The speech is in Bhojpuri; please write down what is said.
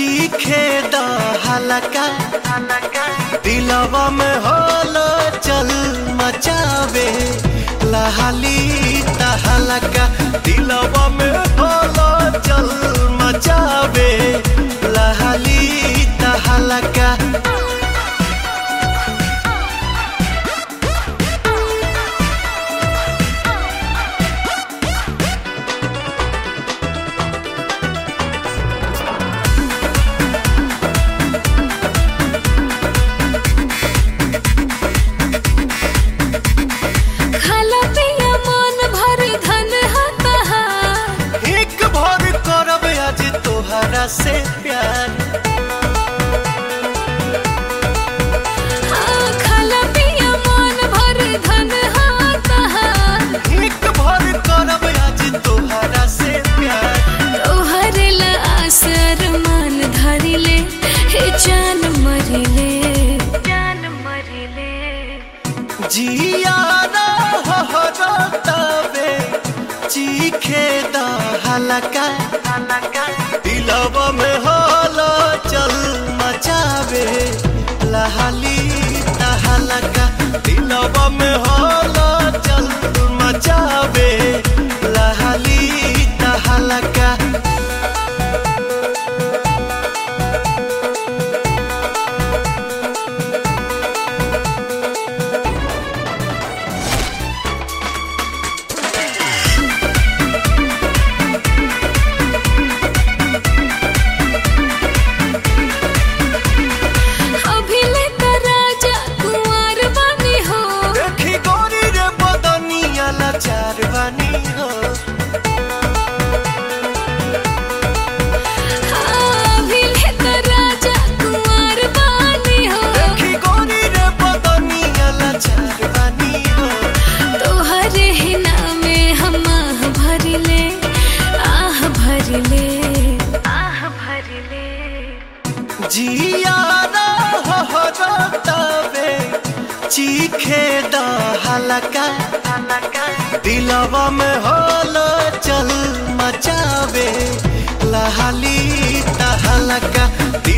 चीखे द हलका दिलवा में होलो चल मचावे लहली तहलका दिलवा में होलो चल मचावे लहली तहलका से प्यार हाँ, खाला पिया मन भर धन एक भर करब आज तोहरा से प्यार तोहर ला आसर मान धरिले हे जान मरिले जिया तबे चीखे द हलका दिलवा में होलो चल मचावे लहली तहलका दिलवा में होलो चल मचावे लहली तहलका चारवानी हो राजा कुमार बानी हो देखी गोरी रे बदनिया चारवानी हो तोहरे ही नामे हम आह भरिले जिया तबे चीखे द हलका दिलवा में होलो चल मचावे लहली तहलका।